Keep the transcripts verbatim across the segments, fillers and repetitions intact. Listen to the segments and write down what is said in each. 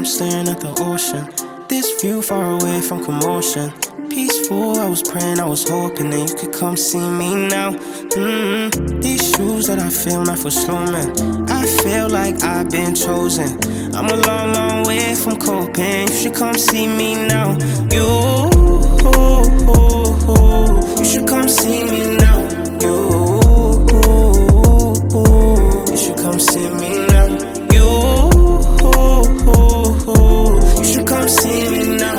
I'm staring at the ocean. This view far away from commotion. Peaceful, I was praying, I was hoping that you could come see me now. Mm-hmm. These shoes that I feel not for slow man. I feel like I've been chosen. I'm a long, long way from coping. You should come see me now. You, you should come see me now. You, you should come see me now. You, you should come see me now.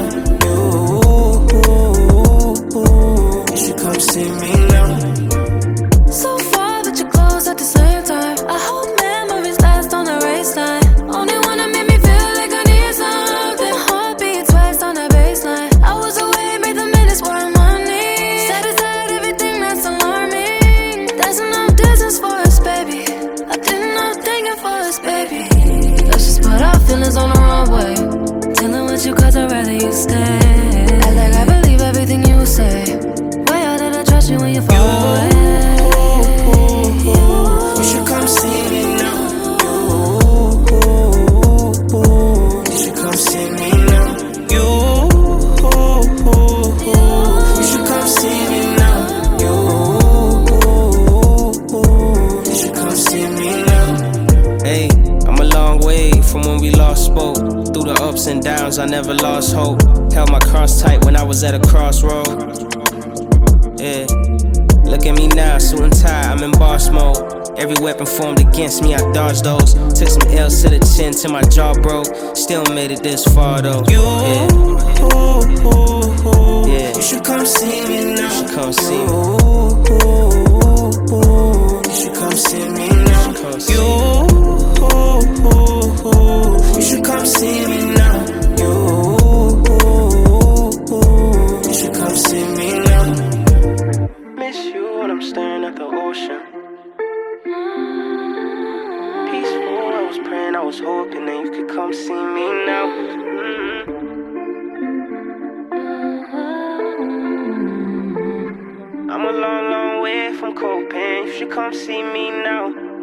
You should come see me now. So far, but you're close at the same time. I hope memories last on the race line. Only wanna make me feel like I need something. My heart beats twice on the baseline. I was away, made the minutes were money. Set aside everything that's alarming. There's enough distance for us, baby. I did enough thinking for us, baby. Let's just put our feelings on the wrong way. Dealing with you cause I'd rather you stay. Act like I believe everything you say. Way out that I trust you when you fall away. You should come see me now. You should come see me now. You, you should come see me now. You should come see me now. Hey, I'm a long way from when we last spoke. Through the ups and downs, I never lost hope. Held my cross tight when I was at a crossroad. Yeah, look at me now, suit and tie, I'm in boss mode. Every weapon formed against me, I dodged those. Took some L's to the chin till my jaw broke. Still made it this far though. You, yeah, yeah. You should come see me now. You should come see me. You should come see me now. You, you should come see me now. You, you should come see me now. Miss you when I'm staring at the ocean. Peaceful, I was praying, I was hoping that you could come see me now. Mm-hmm. I'm a long, long way from coping. You should come see me now.